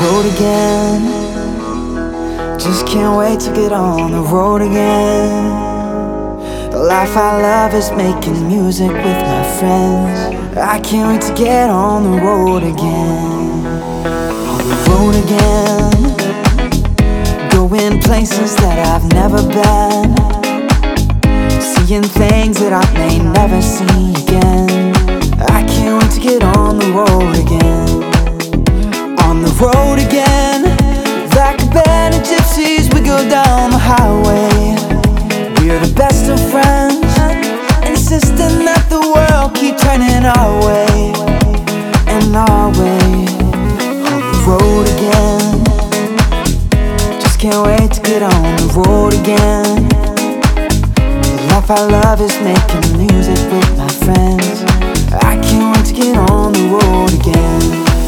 road again. Just can't wait to get on the road again. The life I love is making music with my friends. I can't wait to get on the road again. On the road again, going places that I've never been, seeing things that I may never see again. I can't wait to get on the road again. On the road again, like a band of gypsies, we go down the highway. We're the best of friends, insisting that the world keep turning our way and our way. On the road again, just can't wait to get on the road again. The life I love is making music with my friends. I can't wait to get on the road again.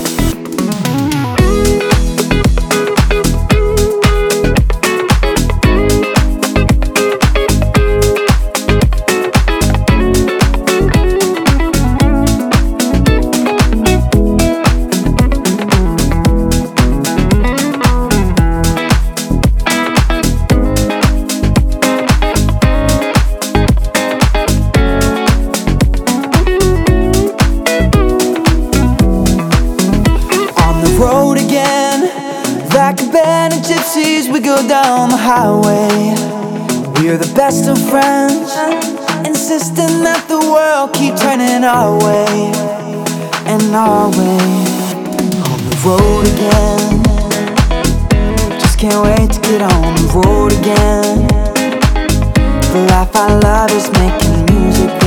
Road again, like a band of gypsies, we go down the highway. We're the best of friends, insisting that the world keep turning our way and our way. On the road again, just can't wait to get on the road again. The life I love is making music